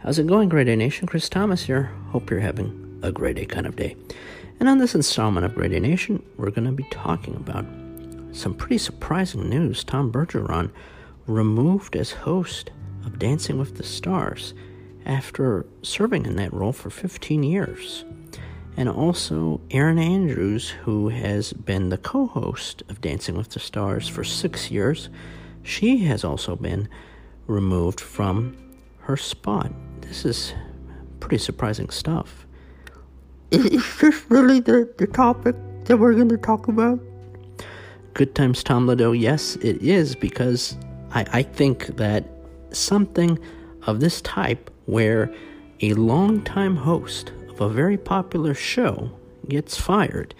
How's it going, Grade A Nation? Chris Thomas here. Hope you're having a grade A kind of day. And on this installment of Grade A Nation, we're going to be talking about some pretty surprising news. Tom Bergeron removed as host of Dancing with the Stars after serving in that role for 15 years. And also Erin Andrews, who has been the co-host of Dancing with the Stars for 6 years, she has also been removed from her spot. This is pretty surprising stuff. Is this really the topic that we're going to talk about? Good times, Tom Ladeau. Yes, it is, because I think that something of this type, where a longtime host of a very popular show gets fired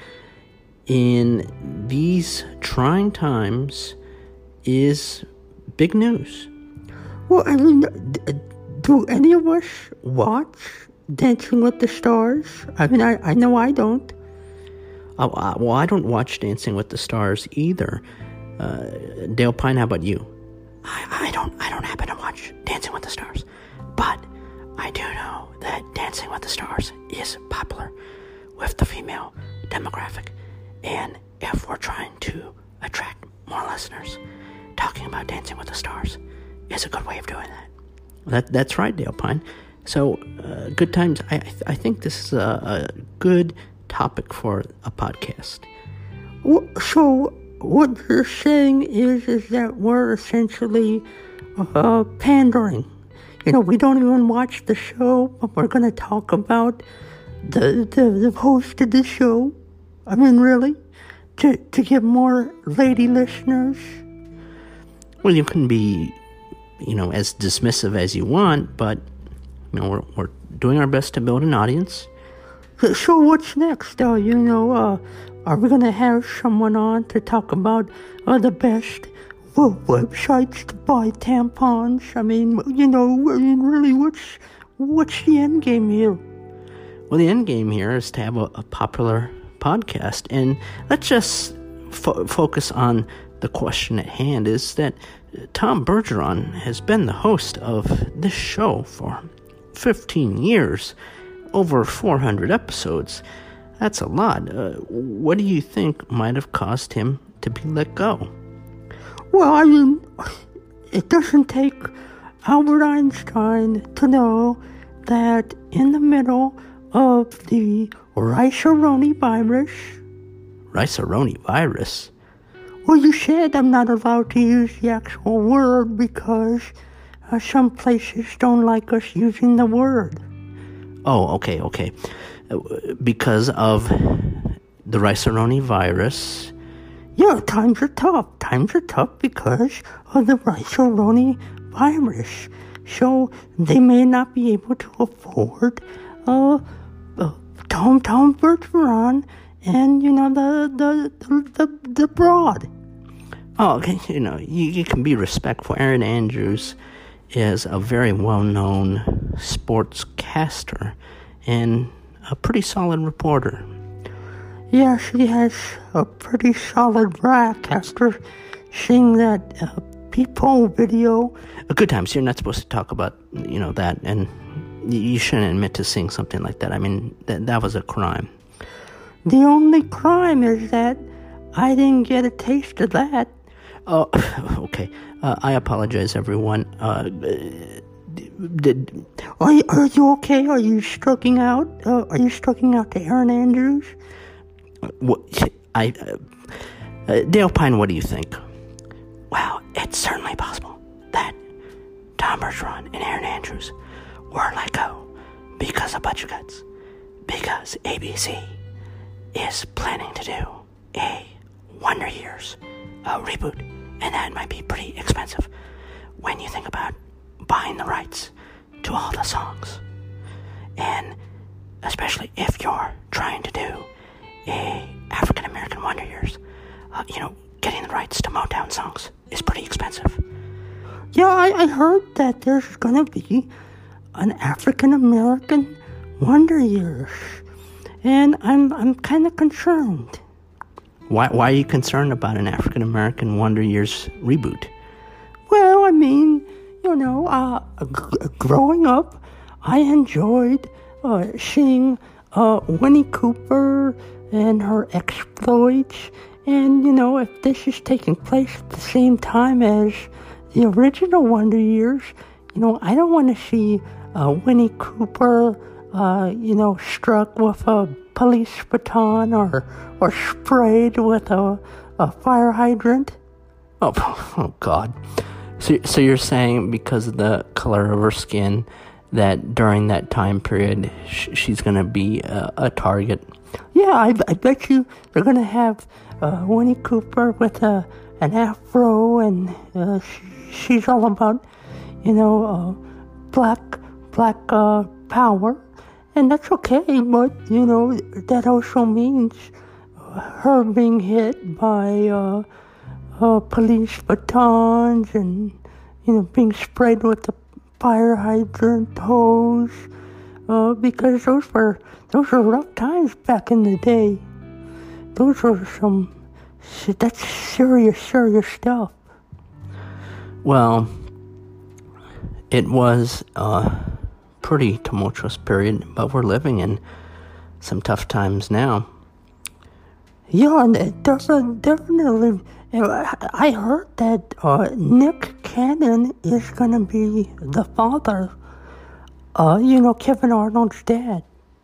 in these trying times, is big news. Well, I mean, do any of us watch Dancing with the Stars? I mean, I know I don't. Well, I don't watch Dancing with the Stars either. Dale Pine, how about you? I don't happen to watch Dancing with the Stars, but I do know that Dancing with the Stars is popular with the female demographic, and if we're trying to attract more listeners, talking about Dancing with the Stars is a good way of doing that. That's right, Dale Pine. So, good times. I think this is a good topic for a podcast. So, what you're saying is that we're essentially pandering. You know, we don't even watch the show, but we're going to talk about the host of the show. I mean, really? To get more lady listeners? Well, you can be, as dismissive as you want, but, we're doing our best to build an audience. So what's next? Are we going to have someone on to talk about the best websites to buy tampons? I mean, really, what's the end game here? Well, the end game here is to have a popular podcast. And let's just focus on the question at hand, is that Tom Bergeron has been the host of this show for 15 years, over 400 episodes. That's a lot. What do you think might have caused him to be let go? Well, I mean, it doesn't take Albert Einstein to know that in the middle of the Rice-A-Roni virus... Rice-A-Roni virus? Well, you said I'm not allowed to use the actual word because some places don't like us using the word. Oh, okay. Because of the Rice-A-Roni virus? Yeah, times are tough. Times are tough because of the Rice-A-Roni virus. So they may not be able to afford Tom Bergeron and, the broad. Oh, okay, you can be respectful. Erin Andrews is a very well-known sportscaster and a pretty solid reporter. Yeah, she has a pretty solid rack after seeing that Peephole video. Good times. You're not supposed to talk about, that, and you shouldn't admit to seeing something like that. I mean, that was a crime. The only crime is that I didn't get a taste of that. Oh, okay. I apologize, everyone. Are you okay? Are you stroking out? Are you stroking out to Erin Andrews? Dale Pine, what do you think? Well, it's certainly possible that Tom Bergeron and Erin Andrews were let go because of budget cuts. Because ABC is planning to do a Wonder Years reboot, and that might be pretty expensive when you think about buying the rights to all the songs, and especially if you're trying to do a African American Wonder Years, getting the rights to Motown songs is pretty expensive. Yeah, I heard that there's gonna be an African American Wonder Years, and I'm kind of concerned. Why are you concerned about an African American Wonder Years reboot? Well, I mean, growing up, I enjoyed seeing Winnie Cooper and her exploits. And, if this is taking place at the same time as the original Wonder Years, I don't want to see Winnie Cooper, struck with a police baton or sprayed with a fire hydrant. Oh God. So you're saying because of the color of her skin that during that time period she's going to be a target? Yeah, I bet you they're going to have Winnie Cooper with an afro, and she's all about, black power, and that's okay, but, that also means her being hit by police batons and, being sprayed with the fire hydrant hose, because those were rough times back in the day. Those were that's serious stuff. Well, it was a pretty tumultuous period, but we're living in some tough times now. Yeah, and definitely. I heard that Nick Cannon is going to be the father. Kevin Arnold's dad.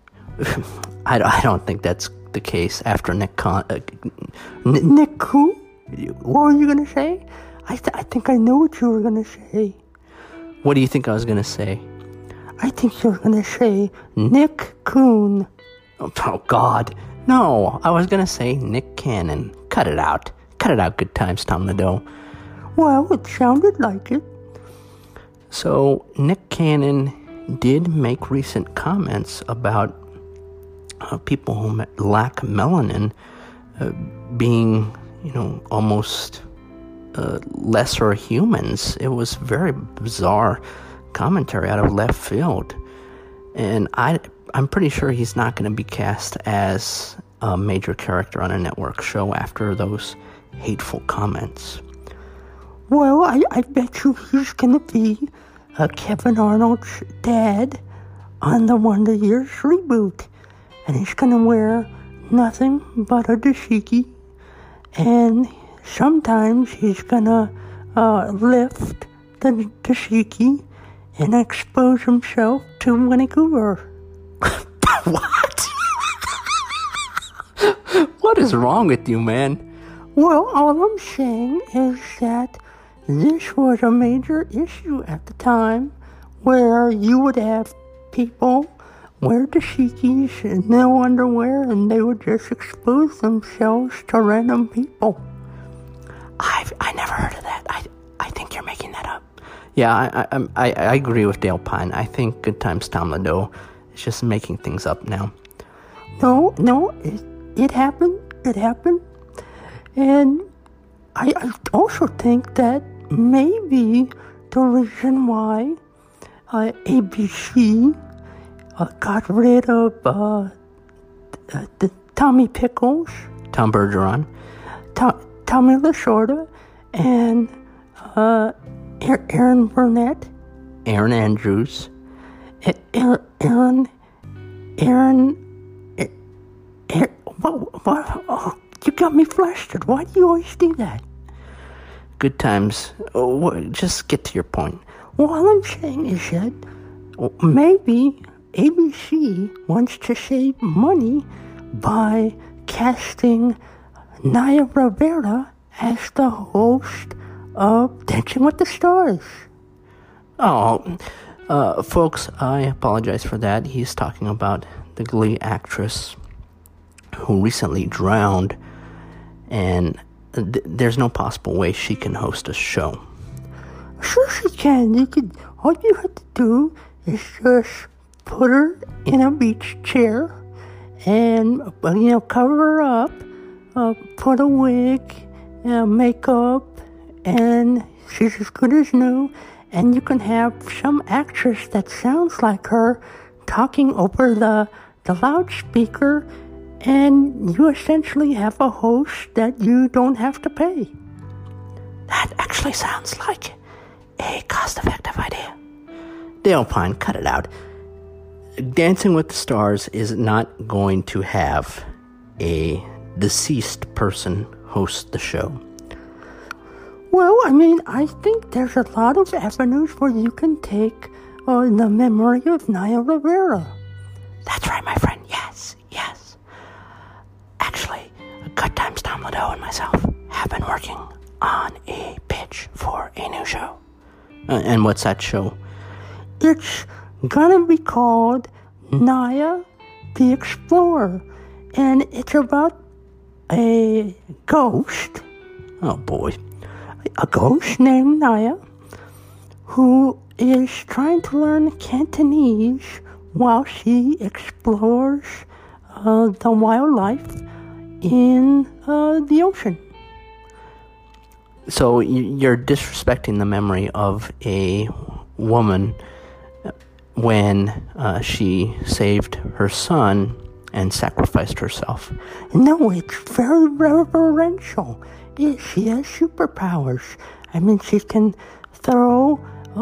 I don't think that's the case after Nick Nick who? What were you going to say? I think I know what you were going to say. What do you think I was going to say? I think you were going to say Nick Coon. Oh, God. No, I was going to say Nick Cannon. Cut it out. Cut it out, Good Times, Tom Nadeau. Well, it sounded like it. So, Nick Cannon did make recent comments about people who lack melanin being, almost lesser humans. It was very bizarre commentary out of left field. And I'm pretty sure he's not going to be cast as a major character on a network show after those hateful comments. Well, I bet you he's going to be Kevin Arnold's dad on the Wonder Years reboot. And he's going to wear nothing but a dashiki. And sometimes he's going to lift the dashiki and expose himself to Winnie Cooper. What? What is wrong with you, man? Well, all I'm saying is that this was a major issue at the time where you would have people wear dashikis and no underwear, and they would just expose themselves to random people. I never heard of that. I think you're making that up. Yeah, I agree with Dale Pine. I think Good Times Tom Nadeau is just making things up now. No, it happened. It happened. And I also think that maybe the reason why ABC got rid of the Tommy Pickles, Tom Bergeron, Tommy Lasorda, and Aaron Burnett, Aaron Andrews, Aaron. What? Oh, you got me flustered. Why do you always do that? Good Times. Just get to your point. Well, all I'm saying is that maybe ABC wants to save money by casting Naya Rivera as the host of Dancing with the Stars. Oh, folks, I apologize for that. He's talking about the Glee actress who recently drowned, and there's no possible way she can host a show. Sure she can. All you have to do is just put her in a beach chair and, cover her up, put a wig, makeup, and she's as good as new, and you can have some actress that sounds like her talking over the loudspeaker, and you essentially have a host that you don't have to pay. That actually sounds like a cost-effective idea. Dale Pine, cut it out. Dancing with the Stars is not going to have a deceased person host the show. Well, I mean, I think there's a lot of avenues where you can take the memory of Naya Rivera. That's right, my friend. Yes. Actually, Good Times Tom Ladeau and myself have been working on a pitch for a new show. And what's that show? It's gonna be called Naya the Explorer, and it's about a ghost. Oh boy. A ghost named Naya who is trying to learn Cantonese while she explores the wildlife in the ocean. So you're disrespecting the memory of a woman when she saved her son and sacrificed herself. No, it's very reverential. She has superpowers. I mean, she can throw,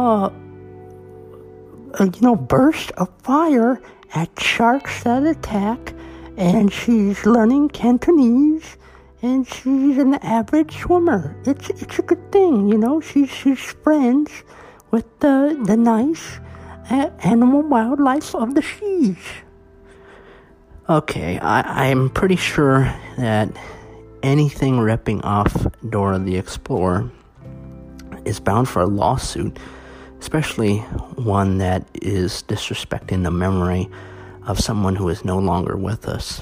bursts of fire at sharks that attack, and she's learning Cantonese, and she's an avid swimmer. It's a good thing, She's friends with the nice animal wildlife of the seas. Okay, I'm pretty sure that anything ripping off Dora the Explorer is bound for a lawsuit, especially one that is disrespecting the memory of someone who is no longer with us.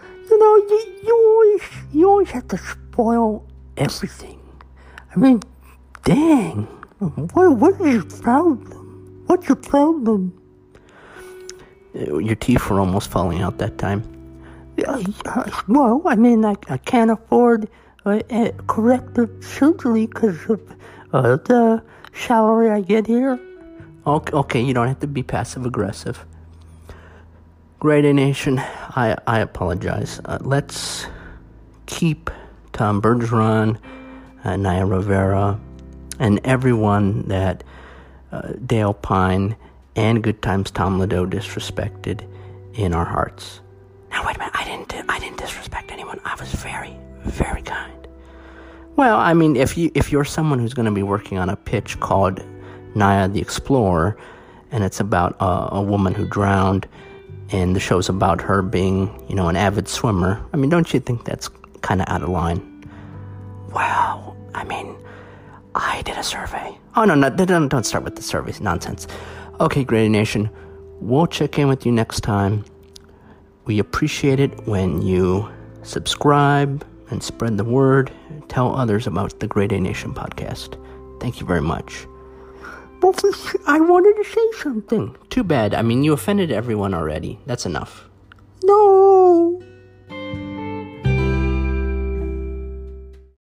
You always have to spoil everything. I mean, dang. What is your problem? What's your problem? Your teeth were almost falling out that time. Well, I mean, I can't afford corrective surgery because of the salary I get here. Okay, you don't have to be passive-aggressive. Grade A Nation, I apologize. Let's keep Tom Bergeron, Naya Rivera, and everyone that Dale Pine and Good Times Tom Ladeau disrespected in our hearts. Now wait a minute, I didn't disrespect anyone. I was very, very kind. Well, I mean, if you're someone who's going to be working on a pitch called Naya the Explorer, and it's about a woman who drowned, and the show's about her being, an avid swimmer, I mean, don't you think that's kind of out of line? Well, I mean, I did a survey. Oh, no, don't start with the surveys. Nonsense. Okay, Grady Nation, we'll check in with you next time. We appreciate it when you subscribe and spread the word. Tell others about the Grade A Nation podcast. Thank you very much. But I wanted to say something. Too bad. I mean, you offended everyone already. That's enough. No.